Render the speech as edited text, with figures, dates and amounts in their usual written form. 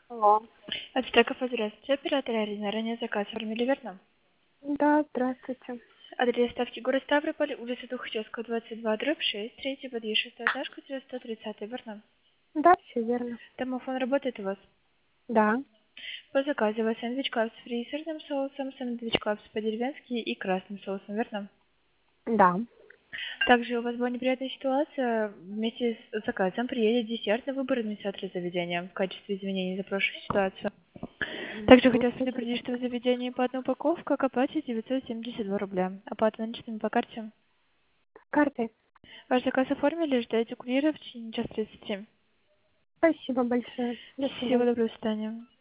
Алло. От Стеков, здравствуйте. Оператор Арина. Ранее заказ оформили, верно? Да, здравствуйте. Адрес ставки город Ставрополь, улица Тухачевского, 22/6, третий подъезд, 6 этаж, квартира 130, верно? Да, все верно. Домофон работает у вас? Да, По заказу у вас сэндвич капс фри с сырным соусом, сэндвич капс по-деревенски и красным соусом, верно? да. Также у вас была неприятная ситуация. Вместе с заказом приедет десерт на выбор администратора заведения в качестве извинений за прошлую ситуацию. Также хотелось предупредить, что в заведении по одной упаковке к оплате 972 рубля. Оплата наличными по карте. Картой. Ваш заказ оформили, ждете курьера в течение часа 30. Спасибо большое. До Всего свидания. доброго, до свидания.